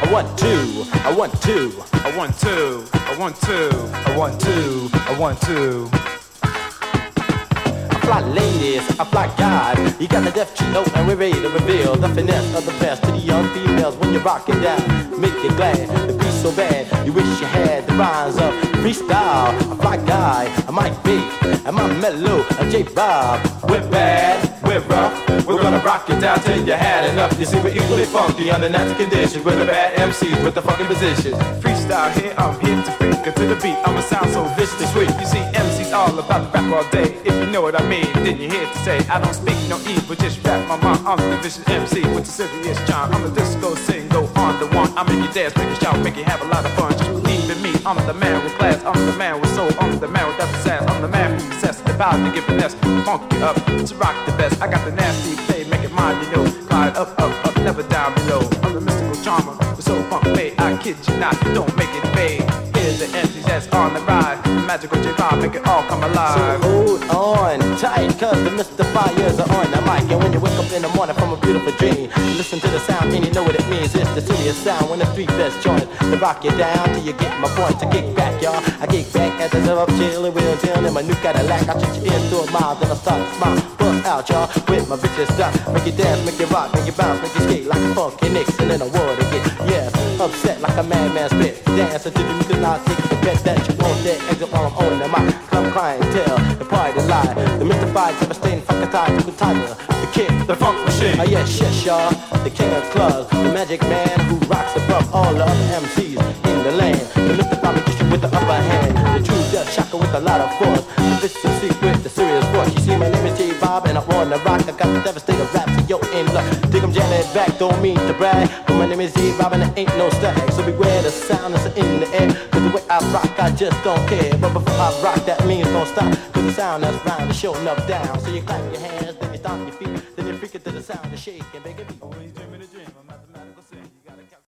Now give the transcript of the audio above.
I want two, I want two, I want two, I want two, I want two, I want two. I fly ladies, I fly guys. You got the deaf note and we're ready to reveal the finesse of the best to the young females when you rock it down. Make you glad, the beat's so bad, you wish you had the rhymes of freestyle. I fly guy, I might be, and my mellow, J Bob. We're bad, we're rough, we're gonna rock it down till you had enough. You see, we're equally funky under natural conditions. We're the bad MCs with the fucking positions. Freestyle here, I'm here to freak it to the beat. I'ma sound so viciously sweet. You see, MCs all about to rap all day. If you know what I mean, then you're here to say I don't speak no evil, just rap my mind. I'm the vicious MC with the serious charm. I'm the disco sing, go on the one. I make you dance, make you shout, make you have a lot of fun. Just believe in me, I'm the man with class, I'm the man with soul, I'm the man with that sass, I'm the man who possesses the power to give finesse, funk you up, to rock the best. I got the nasty play, make it mine, you know. Glide up, up, up, never down below. I'm the mystical charmer, with soul funk play. I kid you not, don't make it fade. Here's the MCs that's on the ride. The magical J-Bob, make it all come alive. So hold on tight, cause the mystifiers are on the mic. And when you wake up in the morning from a beautiful dream, listen to the sound and you know what it means. It's the serious sound when the three best join to rock you down till you get my point. To kick back, y'all, I kick back as I live up chillin' wheels down in my new Cadillac. I treat you into a mile, then I start to smile. Bust out, y'all, with my vicious style. Make you dance, make you rock, make you bounce, make you skate like a funky Nixon in a world to get. Yes, upset like a madman spit. Dance until you do not take the bet that you won't dare exit while I'm on the mic. Come clientele, the party lie. The mystified, devastating, fucking tired, the tiger, the kid, The funk machine. yes, yes, y'all, the king of clubs, the magic man who rocks above all the other MCs in the land. The mystified magician with the upper hand, the true death shocker with a lot of force, the vicious secret, the serious force. You see, my name is J Bob and I wanna rock. I got the devastating rap, so yo, in luck. Dig 'em, jam it back, don't mean to brag, but my name is J Bob and there ain't no stag. So beware the sound that's in the air, cause the way I rock, I just don't care. But before I rock, that means don't stop, cause the sound that's round is showing up down. So you clap your hands, then you stomp your feet, then you freak it to the sound of shaking, baby.